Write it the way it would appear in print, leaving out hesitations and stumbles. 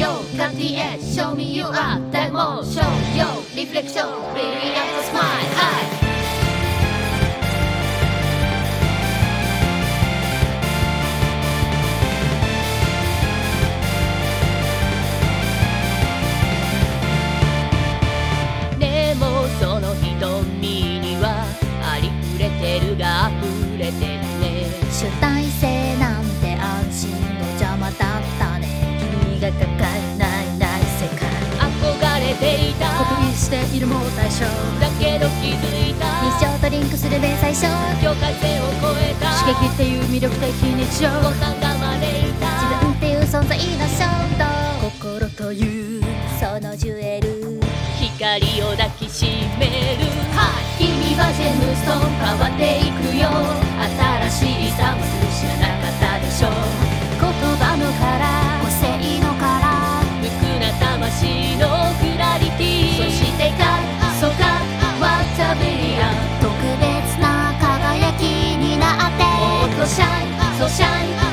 Yo, cut the edge, show me you are that motion. Yo, reflection, brilliant smile. Hi. その瞳にはありふれてるが溢れてるね。 主体性なんて安心の邪魔だったね。君が抱えない世界憧れていたコピーしているも対象だけど気づいた日常とリンクする連載書境界線を越えた刺激っていう魅力的日常ボタンが招いた自分っていう存在の衝動心というそのジュエル光を抱きしめる、はい、君はジェムストーン変わっていくよ。新しいサムス知らなかったでしょ。言葉の殻個性の殻無垢な魂のクラリティそしてそうか What a brilliant 特別な輝きになってもっとシャインそうシャイン